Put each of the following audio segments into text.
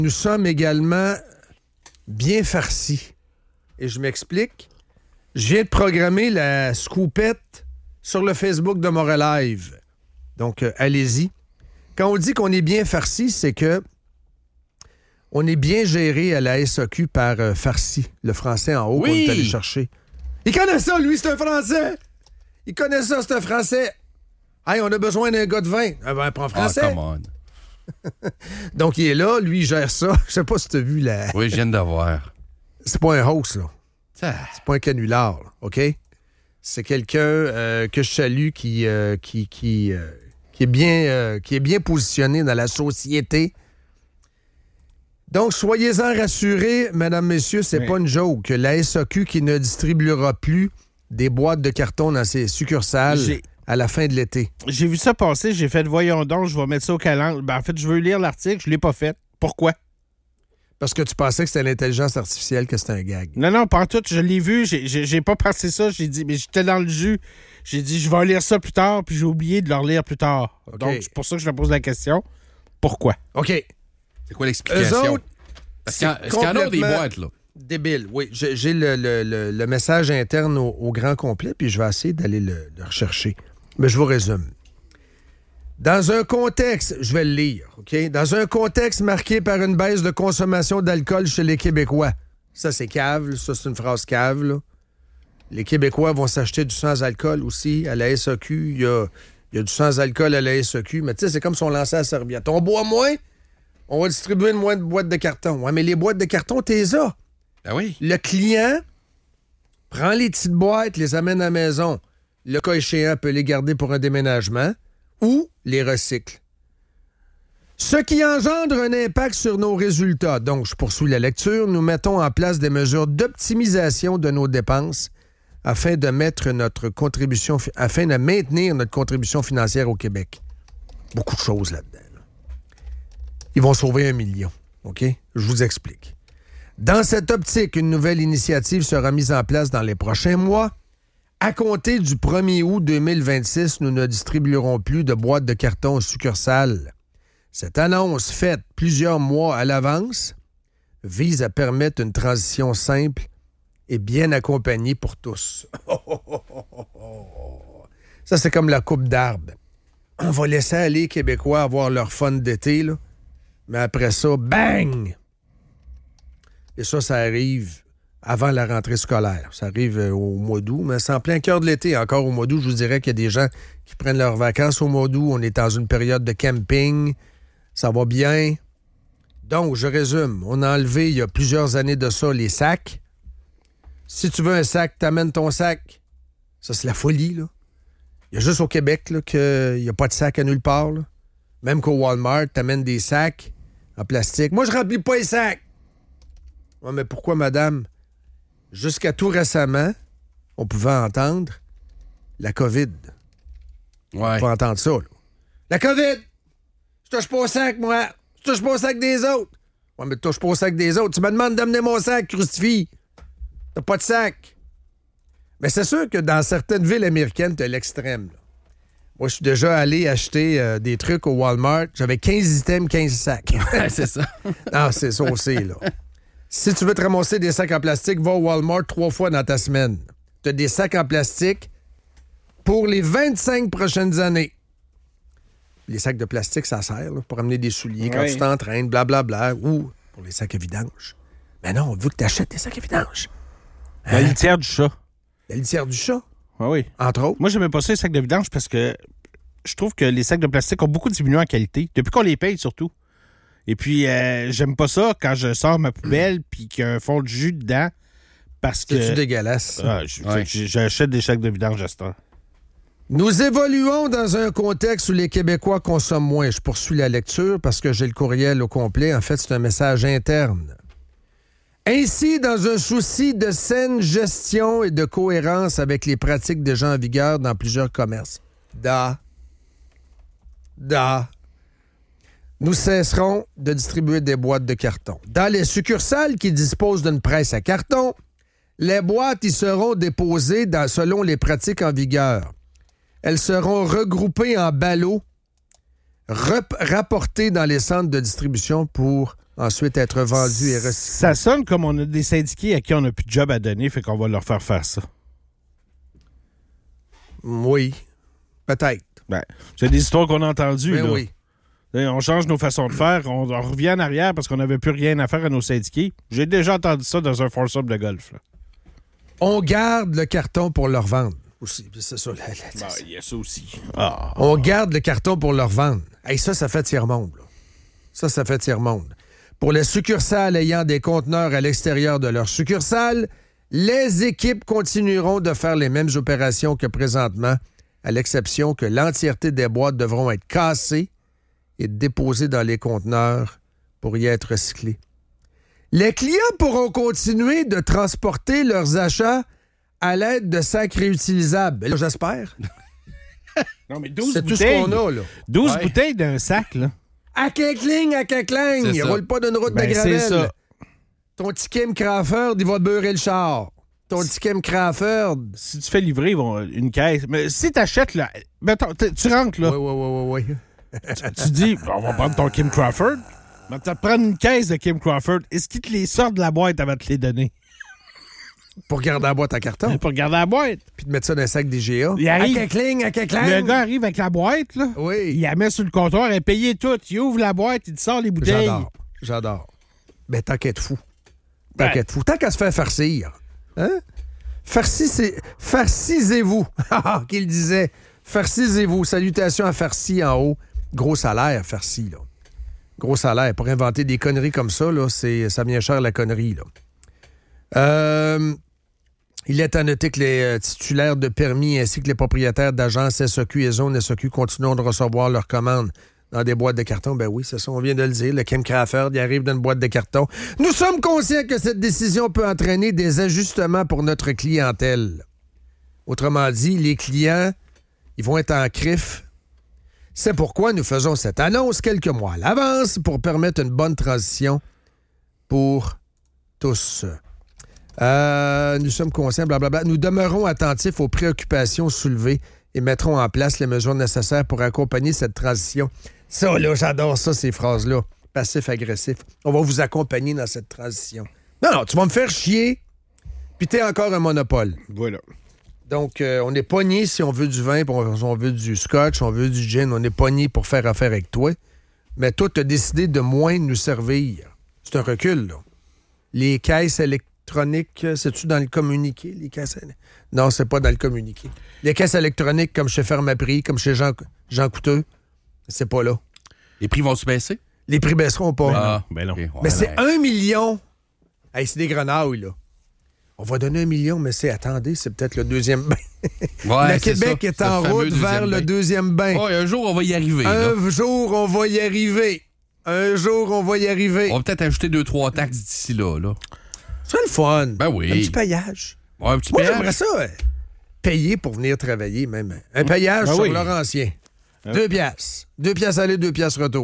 Nous sommes également bien farcis. Et je m'explique. Je viens de programmer la scoopette sur le Facebook de Montréal Live. Donc, allez-y. Quand on dit qu'on est bien farci, c'est que on est bien géré à la SAQ par Farci, le français en haut qu'on est allé chercher. Il connaît ça, lui, c'est un Français! Il connaît ça, c'est un Français! Hey, on a besoin d'un gars de vin. Prends français. Come on. Donc, il est là, lui, il gère ça. Je sais pas si tu as vu la... Oui, je viens de voir. C'est pas un host, là. Ça... C'est pas un canular, là, OK? C'est quelqu'un que je salue qui est bien positionné dans la société. Donc, soyez-en rassurés, mesdames, messieurs, c'est pas une joke. La SAQ qui ne distribuera plus des boîtes de carton dans ses succursales à la fin de l'été. J'ai vu ça passer, j'ai fait voyons donc, je vais mettre ça au calendrier. En fait, je veux lire l'article, je l'ai pas fait. Pourquoi? Parce que tu pensais que c'était l'intelligence artificielle, que c'était un gag. Non, pas en tout. Je l'ai vu. J'ai pas pensé ça. J'ai dit, mais j'étais dans le jus. J'ai dit, je vais lire ça plus tard, puis j'ai oublié de le relire plus tard. Okay. Donc, c'est pour ça que je te pose la question. Pourquoi? OK. C'est quoi l'explication? Autres, est-ce qu'il y en a des boîtes, là? Débile, oui. J'ai le message interne au grand complet, puis je vais essayer d'aller le rechercher. Mais je vous résume. Dans un contexte, je vais le lire, OK? Dans un contexte marqué par une baisse de consommation d'alcool chez les Québécois. Ça, c'est cave, ça, c'est une phrase cave, là. Les Québécois vont s'acheter du sans-alcool aussi à la SAQ. Il y a du sans-alcool à la SAQ, mais tu sais, c'est comme si on lançait la serviette. On boit moins, on va distribuer moins de boîtes de carton. Ouais, mais les boîtes de carton, t'es ça. Ben oui. Le client prend les petites boîtes, les amène à la maison. Le cas échéant peut les garder pour un déménagement ou les recycle. Ce qui engendre un impact sur nos résultats. Donc, je poursuis la lecture. Nous mettons en place des mesures d'optimisation de nos dépenses afin de maintenir notre contribution financière au Québec. Beaucoup de choses là-dedans. Là. Ils vont sauver 1 million. OK? Je vous explique. Dans cette optique, une nouvelle initiative sera mise en place dans les prochains mois. À compter du 1er août 2026, nous ne distribuerons plus de boîtes de carton aux succursales. Cette annonce, faite plusieurs mois à l'avance, vise à permettre une transition simple et bien accompagnée pour tous. Ça, c'est comme la coupe d'arbre. On va laisser aller les Québécois avoir leur fun d'été, là. Mais après ça, bang! Et ça arrive avant la rentrée scolaire. Ça arrive au mois d'août, mais c'est en plein cœur de l'été. Encore au mois d'août, je vous dirais qu'il y a des gens qui prennent leurs vacances au mois d'août. On est dans une période de camping. Ça va bien. Donc, je résume. On a enlevé, il y a plusieurs années de ça, les sacs. Si tu veux un sac, t'amènes ton sac. Ça, c'est la folie, là. Il y a juste au Québec là, qu'il n'y a pas de sac à nulle part. Là. Même qu'au Walmart, t'amènes des sacs en plastique. Moi, je remplis pas les sacs. Ouais, mais pourquoi, madame? Jusqu'à tout récemment, on pouvait entendre la COVID. Ouais. On pouvait entendre ça, là. La COVID! Je touche pas au sac, moi! Je touche pas au sac des autres! Ouais, mais tu touches pas au sac des autres. Tu me demandes d'amener mon sac, crucifix! T'as pas de sac! Mais c'est sûr que dans certaines villes américaines, t'as l'extrême, là. Moi, je suis déjà allé acheter des trucs au Walmart. J'avais 15 items, 15 sacs. Ouais, c'est ça. Non, c'est ça aussi, là. Si tu veux te ramasser des sacs en plastique, va au Walmart 3 fois dans ta semaine. Tu as des sacs en plastique pour les 25 prochaines années. Les sacs de plastique, ça sert là, pour amener des souliers quand tu t'entraînes, blablabla, ou pour les sacs à vidange. Mais non, on veut que tu achètes des sacs à vidange. La litière du chat. La litière du chat? Oui. Entre autres. Moi, j'aimais pas ça, les sacs de vidange, parce que je trouve que les sacs de plastique ont beaucoup diminué en qualité. Depuis qu'on les paye, surtout. Et puis, j'aime pas ça quand je sors ma poubelle puis qu'il y a un fond de jus dedans parce que... C'est-tu dégueulasse? J'achète des sacs de vidange à cette heure. Nous évoluons dans un contexte où les Québécois consomment moins. Je poursuis la lecture parce que j'ai le courriel au complet. En fait, c'est un message interne. Ainsi, dans un souci de saine gestion et de cohérence avec les pratiques déjà en vigueur dans plusieurs commerces. Nous cesserons de distribuer des boîtes de carton. Dans les succursales qui disposent d'une presse à carton, les boîtes y seront déposées selon les pratiques en vigueur. Elles seront regroupées en ballots, rapportées dans les centres de distribution pour ensuite être vendus et recyclés. Ça sonne comme on a des syndiqués à qui on n'a plus de job à donner, fait qu'on va leur faire ça. Oui, peut-être. Ben, c'est des histoires qu'on a entendues. Mais là. oui. On change nos façons de faire, on revient en arrière parce qu'on n'avait plus rien à faire à nos syndiqués. J'ai déjà entendu ça dans un force-up de golf. Là. On garde le carton pour leur vendre. Aussi, c'est ça. Il y a ça aussi. On garde le carton pour leur vendre. Hey, ça fait tiers-monde. Là. Ça fait tiers-monde. Pour les succursales ayant des conteneurs à l'extérieur de leur succursale, les équipes continueront de faire les mêmes opérations que présentement, à l'exception que l'entièreté des boîtes devront être cassées et déposées dans les conteneurs pour y être recyclées. Les clients pourront continuer de transporter leurs achats à l'aide de sacs réutilisables. Là, j'espère. Non, mais 12 c'est bouteilles. tout ce qu'on a, là. 12 bouteilles d'un sac, là. À Kinkling. Il roule pas d'une route de gravel. C'est ça. Ton petit Kim Crawford, il va te beurrer le char. Ton petit Kim Crawford. Si tu fais livrer une caisse... Mais si t'achètes, là... Mettons, tu rentres, là. Oui. Tu dis, on va prendre ton Kim Crawford. Mais tu vas te prendre une caisse de Kim Crawford. Est-ce qu'ils te les sortent de la boîte avant de te les donner? Pour garder la boîte à carton. Pour garder la boîte. Puis de mettre ça dans un sac d'IGA. Il arrive. À Kinkling. Le gars arrive avec la boîte, là. Oui. Il la met sur le comptoir, elle est payée toute. Il ouvre la boîte, il te sort les bouteilles. J'adore. Ben, tant qu'à être fou. Tant qu'à se faire farcir. Hein? Farcisez-vous. Qu'il disait. Farcisez-vous. Salutations à Farci en haut. Gros salaire, Farci, là. Gros salaire. Pour inventer des conneries comme ça, là, ça vient cher la connerie, là. Il est à noter que les titulaires de permis ainsi que les propriétaires d'agences SAQ et zones SAQ continueront de recevoir leurs commandes dans des boîtes de carton. Ben oui, c'est ça, on vient de le dire. Le Kim Crawford, il arrive dans une boîte de carton. Nous sommes conscients que cette décision peut entraîner des ajustements pour notre clientèle. Autrement dit, les clients, ils vont être en crif. C'est pourquoi nous faisons cette annonce quelques mois à l'avance pour permettre une bonne transition pour tous. Nous sommes conscients, blablabla. Nous demeurons attentifs aux préoccupations soulevées et mettrons en place les mesures nécessaires pour accompagner cette transition. Ça, là, j'adore ça, ces phrases-là. Passif-agressif. On va vous accompagner dans cette transition. Non, tu vas me faire chier, puis t'es encore un monopole. Voilà. Donc, on est pogné si on veut du vin, puis on veut du scotch, on veut du gin. On est pogné pour faire affaire avec toi. Mais toi, t'as décidé de moins nous servir. C'est un recul, là. Les caisses électroniques, c'est-tu dans le communiqué, les caisses? Non, c'est pas dans le communiqué. Les caisses électroniques, comme chez Pharmaprix, comme chez Jean Couteux, c'est pas là. Les prix vont se baisser? Les prix baisseront pas. Ben non. Okay, mais c'est 1 million. Hey, c'est des grenouilles, là. On va donner 1 million, mais attendez, c'est peut-être le deuxième bain. Ouais, le Québec est en route vers le deuxième bain. Oui, un jour, on va y arriver. Un jour, on va y arriver. Un jour, on va y arriver. On va peut-être ajouter 2-3 taxes d'ici là. C'est le fun. Ben oui. Un petit payage. Ouais, un petit Moi, payage. j'aimerais ça. Payer pour venir travailler, même. Un payage sur Laurentien. 2 piastres. 2 piastres aller, 2 piastres retour.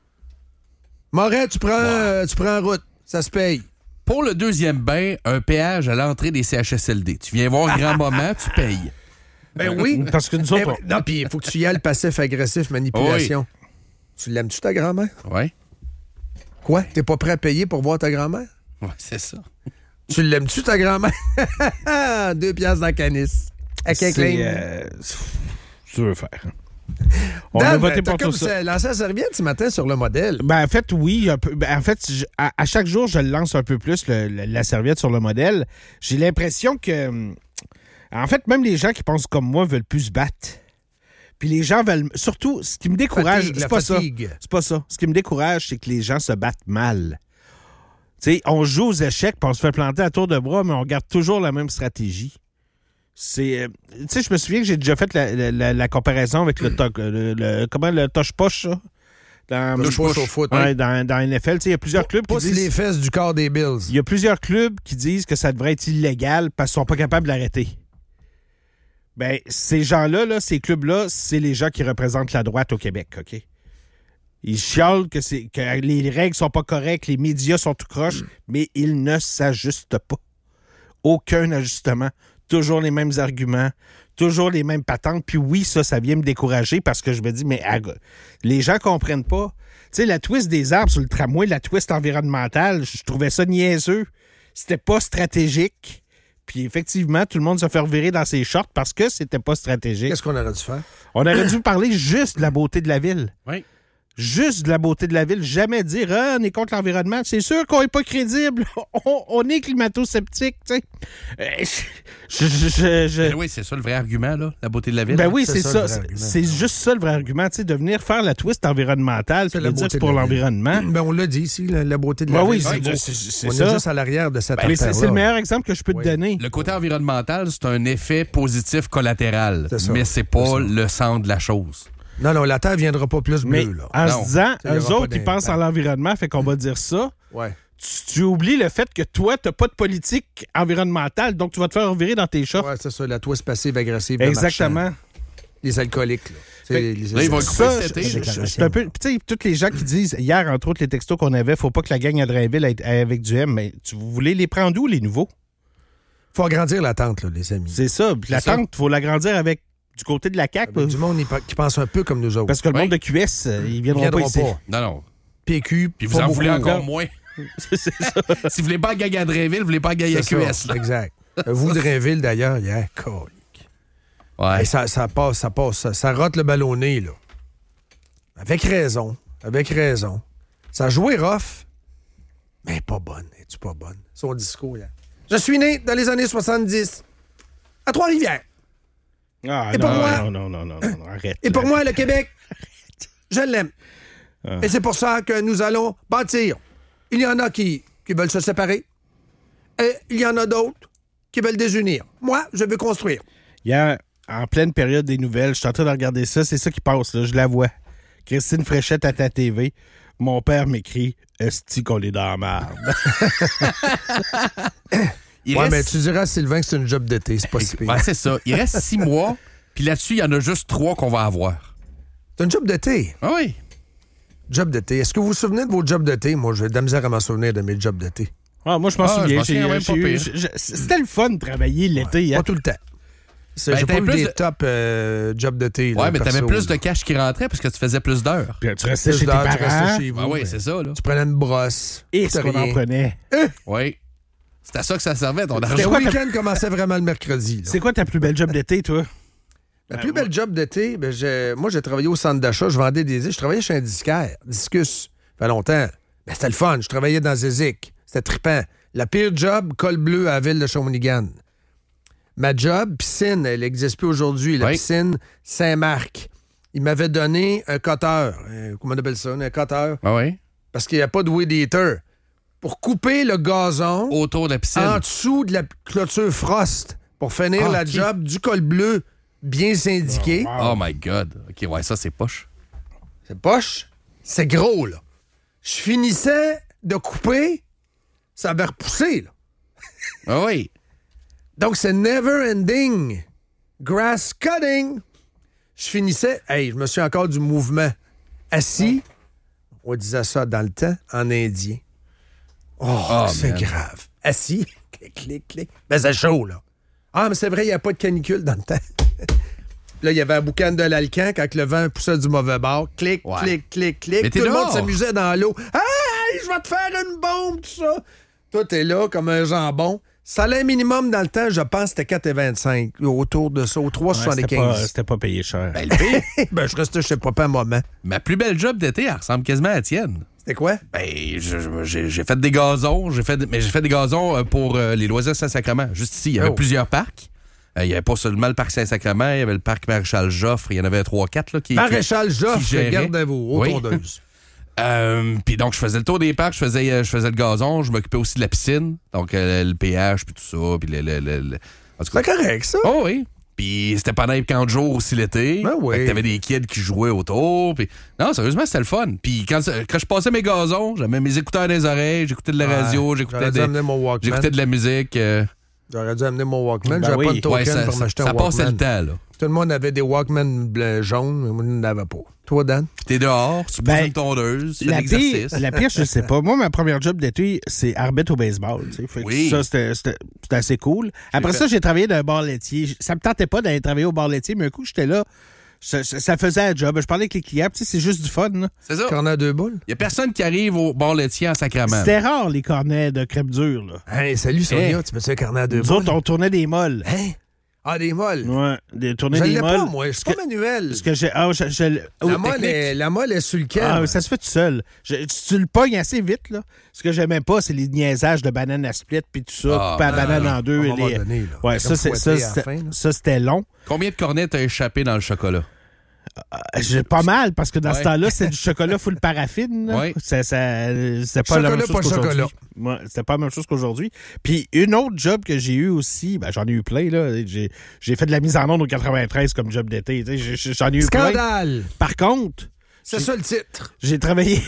Moret, tu prends en route. Ça se paye. Pour le deuxième bain, un péage à l'entrée des CHSLD. Tu viens voir grand moment, tu payes. Ben oui. Parce que nous autres... Non, puis il faut que tu y ailles passif-agressif, manipulation. Oui. Tu l'aimes-tu, ta grand-mère? Oui. Quoi? T'es pas prêt à payer pour voir ta grand-mère? Oui, c'est ça. Tu l'aimes-tu, ta grand-mère? 2 piastres dans la canisse. À C'est... tu veux faire. On Dan, a voté pour tout ça. Lancé la serviette ce matin sur le modèle. Ben, en fait, oui. En fait, à chaque jour, je lance un peu plus la serviette sur le modèle. J'ai l'impression que... En fait, même les gens qui pensent comme moi veulent plus se battre. Puis les gens veulent... Surtout, ce qui me décourage, c'est pas ça. C'est pas ça. Ce qui me décourage, c'est que les gens se battent mal. Tu sais, on joue aux échecs, puis on se fait planter à tour de bras, mais on garde toujours la même stratégie. C'est... tu sais, je me souviens que j'ai déjà fait la comparaison avec comment le toche-poche, ça? Toche-poche au foot. Ouais, dans NFL. Tu sais, il y a plusieurs clubs qui disent... les fesses du corps des Bills. Il y a plusieurs clubs qui disent que ça devrait être illégal parce qu'ils sont pas capables de l'arrêter. Ben, ces gens-là, ces clubs-là, c'est les gens qui représentent la droite au Québec, OK? Ils chialent que les règles sont pas correctes, les médias sont tout croches, mais ils ne s'ajustent pas. Aucun ajustement. Toujours les mêmes arguments, toujours les mêmes patentes. Puis oui, ça vient me décourager parce que je me dis, mais les gens comprennent pas. sais, la twist des arbres sur le tramway, la twist environnementale, je trouvais ça niaiseux. C'était pas stratégique. Puis effectivement, tout le monde se fait revirer dans ses shorts parce que c'était pas stratégique. Qu'est-ce qu'on aurait dû faire? On aurait dû parler juste de la beauté de la ville. Oui. Juste de la beauté de la ville. Jamais dire « Ah, on est contre l'environnement. » C'est sûr qu'on n'est pas crédible. On est climato-sceptique, tu sais. Oui, c'est ça le vrai argument, là, la beauté de la ville. Ben oui, c'est C'est ça, ça. le vrai argument. C'est juste ça le vrai argument, tu sais, de venir faire la twist environnementale, puis de dire que c'est pour l'environnement. Ben, on l'a dit ici, la beauté de la Ben ville. oui, beau. c'est On ça. est juste à l'arrière de cette Mais artère-là. c'est le meilleur exemple que je peux te donner. Le côté environnemental, c'est un effet positif collatéral, C'est ça. mais c'est pas C'est ça. le centre de la chose. Non, la Terre ne viendra pas plus Mais bleue, là. en Non. se disant, Il y aura eux pas autres, ils pensent à d'impact. l'environnement, fait qu'on va dire ça. Ouais. Tu oublies le fait que toi, t'as pas de politique environnementale, donc tu vas te faire revirer dans tes shorts. Ouais, c'est ça, la twist passive-agressive. de Exactement. marchand. Les alcooliques, là. Fait- Là, ils vont Ça, couper cet été. je suis un peu. Tu sais, tous les gens qui disent, hier, entre autres, les textos qu'on avait, faut pas que la gang à Drainville ait avec du M, mais vous voulez les prendre où, les nouveaux? Faut agrandir la tente, là, les amis. C'est ça. Puis la C'est ça. tente, faut l'agrandir avec du côté de la CAQ. Avec du monde qui pense un peu comme nous autres. Parce que le Oui. monde de QS, ils Ils viendront viendront pas ici. pas. Non, non. PQ, Puis vous pas en voulez beaucoup. encore moins. Si vous voulez pas gagner à Drainville, vous voulez pas gagner à C'est QS. ça, Là. exact. Vous, de Drainville, d'ailleurs, hier, colique. Ouais. Hey, ça passe, ça rote le ballonné, là. Avec raison. Ça a joué rough, mais pas bonne. Es-tu pas bonne? Son discours, hier. Je suis né dans les années 70, à Trois-Rivières. Ah, Et non, pour moi- non, arrête. Et pour moi, le Québec, je l'aime. Ah. Et c'est pour ça que nous allons bâtir. Il y en a qui veulent se séparer. Et il y en a d'autres qui veulent désunir. Moi, je veux construire. Hier, en pleine période des nouvelles, je suis en train de regarder ça, c'est ça qui passe, là, je la vois. Christine Fréchette à ta TV. Mon père m'écrit « Esti qu'on est dans la merde. Il Ouais, reste- mais tu diras à Sylvain que c'est une job d'été, c'est pas si pire. Ouais, c'est ça. Il reste 6 mois, puis là-dessus, il y en a juste 3 qu'on va avoir. C'est une job d'été. Ah oui. Job d'été. Est-ce que vous vous souvenez de vos jobs d'été? Moi, j'ai de la misère à m'en souvenir de mes jobs d'été. Ah, moi, je m'en Ah, je souviens. m'en souviens même pas pire. C'était le fun de travailler l'été. Pas Hein? tout le temps. Ben, J'ai pas t'avais eu plus des de- top jobs d'été. Ouais, là, mais t'avais perso, plus de là. cash qui rentrait parce que tu faisais plus d'heures. Puis tu restais Plus chez tes d'heures, tu restais parents. chez vous. Ah oui, mais c'est ça, là. Tu prenais une brosse. Et coûtait ce qu'on en rien. prenait. Oui. C'est à ça que ça servait, ton Le argent. week-end commençait vraiment le mercredi. là. C'est quoi ta plus belle job d'été, toi? La plus belle job d'été, ben, moi, j'ai travaillé au centre d'achat, je vendais des disques. Je travaillais chez un disquaire, Discus. Ça fait longtemps. Ben, c'était le fun. Je travaillais dans Zézic. C'était trippant. La pire job, col bleu à la ville de Shawinigan. Ma job, piscine, elle n'existe plus aujourd'hui. La Oui. piscine Saint-Marc. Il m'avait donné un cutter. Comment on appelle ça? Un cutter. Ah oui. Parce qu'il n'y a pas de weed eater. Pour couper le gazon Autour de la piscine. en dessous de la clôture frost. Pour finir Ah, la ok. job du col bleu bien syndiqué. Oh my God. OK, ouais, ça, c'est poche. C'est poche. C'est gros, là. Je finissais de couper, ça avait repoussé, là. Ah oui. Donc, c'est never ending. Grass cutting. Je finissais, je me suis encore du mouvement. Assis, on disait ça dans le temps, en indien. Oh, c'est man. grave. Assis, clic, clic, clic. Ben, c'est chaud, là. Ah, mais c'est vrai, il n'y a pas de canicule dans le temps. Là, il y avait un boucan de l'alcan quand le vent poussait du mauvais bord. Clic, Ouais. clic, clic, clic. Mais t'es Tout le monde dehors. s'amusait dans l'eau. Hey, je vais te faire une bombe, tout ça. Toi, t'es là comme un jambon. Salaire minimum dans le temps, je pense, c'était 4,25. Autour de ça, au 3,75. C'était pas payé cher. Ben, le pire, Ben, je restais chez papa un moment. ma plus belle job d'été, elle ressemble quasiment à la tienne. C'était quoi? Ben, j'ai fait des gazons. Mais j'ai fait des gazons pour les loisirs Saint-Sacrement. Juste ici, il y avait Oh. plusieurs parcs. Il n'y avait pas seulement le parc Saint-Sacrement, il y avait le parc Maréchal Joffre. Il y en avait 3-4 là, qui Maréchal Joffre, gérait. gardez-vous, aux Oui. tondeuses. Puis donc, je faisais le tour des parcs, je faisais le gazon, je m'occupais aussi de la piscine, donc le pH, puis tout ça, puis en tout cas. C'est correct, ça. Oh oui. Puis c'était pendant les camps de jour aussi l'été. Ben oui. Fait que t'avais des kids qui jouaient autour. Puis non, sérieusement, c'était le fun. Puis quand je passais mes gazons, j'avais mes écouteurs dans les oreilles, j'écoutais de la radio, J'aurais dû amener mon Walkman. j'écoutais de la musique. J'aurais dû amener mon Walkman. Ben J'avais oui. pas de token Ouais, pour m'acheter un ça Walkman. passait le temps, là. Tout le monde avait des Walkman jaunes, mais moi, je n'en avais pas. Toi, Dan? Puis t'es dehors, tu poses Ben, une tondeuse, tu fais de La pire, l'exercice. la pire, je sais pas. Moi, ma première job d'été, c'est arbitre au baseball. Tu sais. Fait que Oui. ça, c'était assez cool. Après ça, j'ai travaillé dans un bar laitier. Ça me tentait pas d'aller travailler au bar laitier, mais un coup, j'étais là. Ça faisait un job. Je parlais avec les clients, tu sais, c'est juste du fun. Là. C'est ça. Cornet à 2 boules. Il y a personne qui arrive au bar laitier en sacrament. C'était rare, les cornets de crêpes dures. Là. Hey, salut Sonia, Hey. tu veux-tu un cornet à 2 Nous boules? autres, on tournait des molles. Hein? Ah, des molles. Ouais, tourner Je des l'ai molles. pas, moi. Je suis pas manuel. Parce que j'ai. La molle est sur le cœur. Ah, ça se fait tout seul. Tu le pognes assez vite, là. Ce que j'aimais pas, c'est les niaisages de banane à split puis tout ça, couper la banane en deux. À un et moment les... donné, là. Ouais, Comme fouetter à la fin, là. ça, c'était long. Combien de cornets t'as échappé dans le chocolat? J'ai pas mal, parce que dans ce Ouais. temps-là, c'est du chocolat full paraffine. Là. Ouais. C'est pas Chocolat, la même chose pas qu'aujourd'hui. chocolat. Ouais, c'était pas la même chose qu'aujourd'hui. Puis une autre job que j'ai eu aussi, ben, j'en ai eu plein. Là. J'ai fait de la mise en onde au 93 comme job d'été. J'en ai eu plein. Scandale! Par contre, C'est ça le titre. j'ai travaillé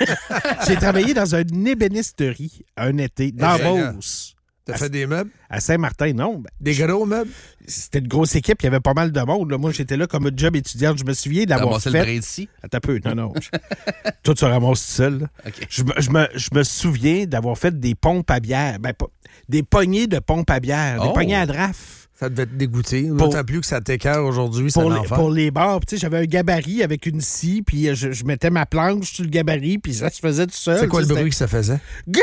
dans une ébénisterie un été, dans génial. Beauce. T'as fait des meubles? À Saint-Martin, non. Ben, Des gros meubles? c'était une grosse équipe, il y avait pas mal de monde. Là. Moi, j'étais là comme un job étudiant. Je me souviens T'as d'avoir ramassé fait... le brin d'ici? Attends un peu, non. Toi, tu ramasses tout seul. Là. OK. Je me souviens d'avoir fait des pompes à bière. Ben, des poignées de pompes à bière. Des Oh. poignées à draft. Ça devait te dégoûter. Pour- D'autant plus que ça t'écœure aujourd'hui, c'est Pour, l'enfer. pour les bars. Tu sais, j'avais un gabarit avec une scie, puis je mettais ma planche sur le gabarit, puis ça se faisait tout seul. C'est quoi le Ça, bruit que ça faisait? c'était-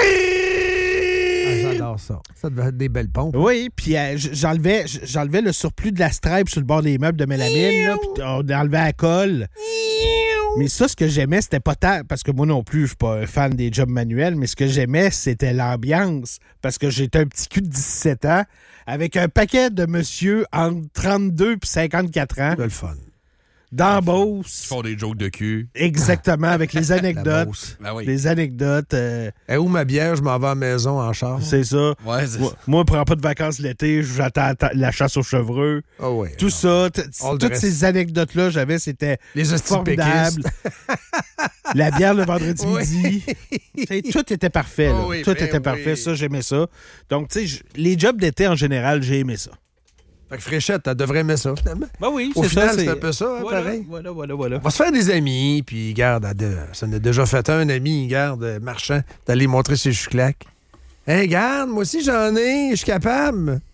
Ah, j'adore ça. Ça devait être des belles pompes. Oui, puis j'enlevais le surplus de la stripe sur le bord des meubles de mélamine, là, puis on enlevait la colle. Mais ça, ce que j'aimais, c'était pas tant, parce que moi non plus, je suis pas un fan des jobs manuels, mais ce que j'aimais, c'était l'ambiance. Parce que j'étais un petit cul de 17 ans, avec un paquet de monsieur entre 32 et 54 ans, C'est le fun. dans Ils Beauce. font des jokes de cul. Exactement, avec les La anecdotes. Beauce. Ben oui. Les anecdotes, Et où ma bière? Je m'en vais à la maison en char. c'est ça. Ouais, c'est Moi, je prends pas de vacances l'été, j'attends la chasse aux chevreux. Ah oui. Tout ça, All the toutes rest. ces anecdotes-là, j'avais, c'était Les hosties formidable. La bière le vendredi Oui. midi. T'sais, tout était parfait. Là. Oh oui, tout ben était parfait. oui. Ça, j'aimais ça. Donc, tu sais, les jobs d'été, en général, j'ai aimé ça. Fait que Fréchette, elle devrait aimer ça, finalement. Ben oui, Au final, c'est un peu ça, hein, voilà, pareil. Voilà. On va se faire des amis, puis garde, ça en a déjà fait un ami, garde, marchand, d'aller montrer ses chouclacs. Hey, garde, moi aussi j'en ai, je suis capable.